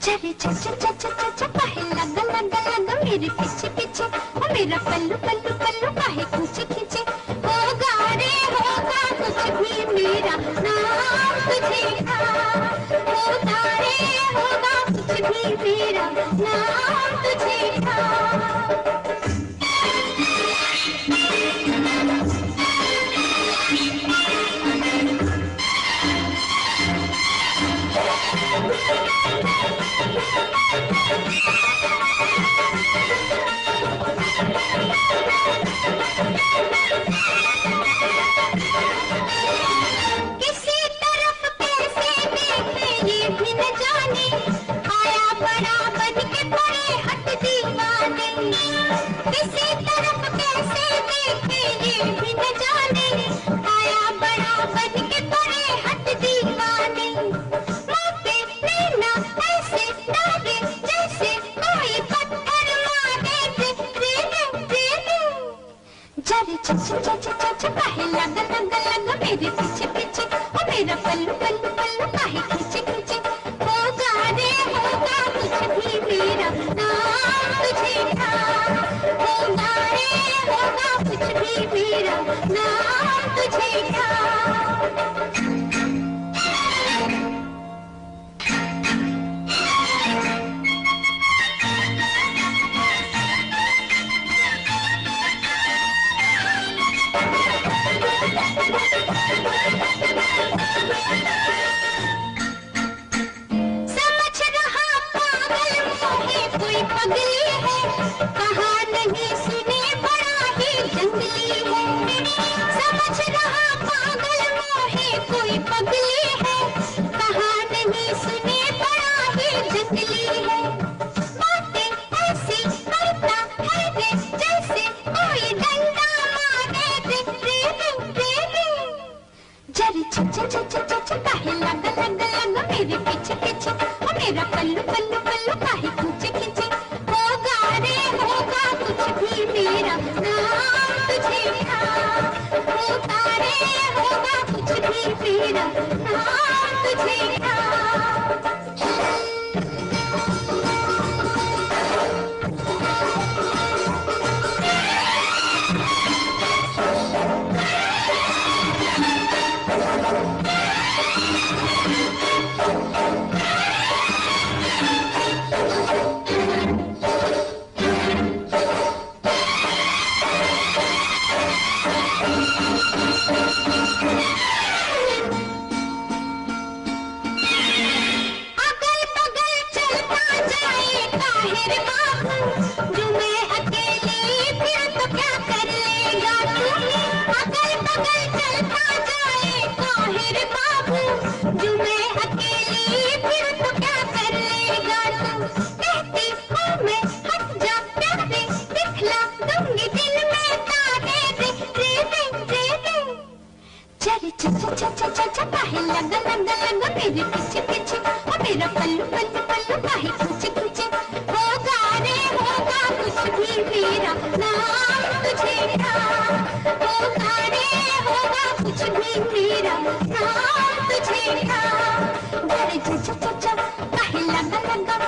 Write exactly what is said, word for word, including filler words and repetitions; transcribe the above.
चले च च च च च च काहे लगा लगा लगा मेरे पीछे पीछे ओ मेरा पल्लू पल्लू पल्लू काहे खींचे खींचे होगा रे होगा कुछ भी मेरा नाम तुझे था होगा रे होगा कुछ भी मेरा नाम तुझे था। किसी तरफ कैसे देखे ये भी न जाने आया बड़ा बन के पड़े हट दीवाने। किसी तरफ कैसे देखे ये भी न जाने आया बड़ा बन के पड़े हट दीवाने। मापे नैना ऐसे डाले जैसे कोई पत्थर मारे रे रे रे रे। जरे च च च च च च काहे लगा लगा लगा मेरे पीछे पीछे ओ मेरा पल्लू पल्लू पल्लू काहे खींचे खींचे होगा रे होगा कुछ भी मेरा नाम तुझे था होगा रे होगा कुछ भी मेरा नाम तुझे था। समझ रहा पागल मोहे कोई पगली है कहा नहीं सुने बड़ा ही जंगली है। समझ रहा पागल मोहे कोई पगली है कहा नहीं सुने बड़ा ही जंगली है। बातें ऐसी करता है रे जैसे कोई डंडा मारे रे रे रे रे। जरे च च च च च च काहे लगा लगा लगा मेरे पीछे पीछे ओ मेरा पल्लू पल्लू पल्लू काहे खींचे खींचे होगा रे होगा कुछ भी मेरा नाम तुझे था होगा रे होगा कुछ भी मेरा नाम तुझे था। अगल बगल चलता जाए काहिर बाबू जो मैं अकेली फिर तो क्या कर लेगा तू। अगल बगल चलता जाए काहिर बाबू जो मैं अकेली फिर तो क्या कर लेगा तू। कहती हूँ मैं हट जा प्यारे दिखला दूंगी दिल में तारे रे रे रे रे। चले च च च च च च काहे लगा लगा लगा मेरे पीछे पीछे ओ मेरा पल्लू पल्लू पल्लू काहे खींचे खींचे होगा रे होगा कुछ भी मेरा नाम तुझे था होगा रे होगा कुछ भी मेरा नाम तुझे था। जरे च च च च काहे लगा लगा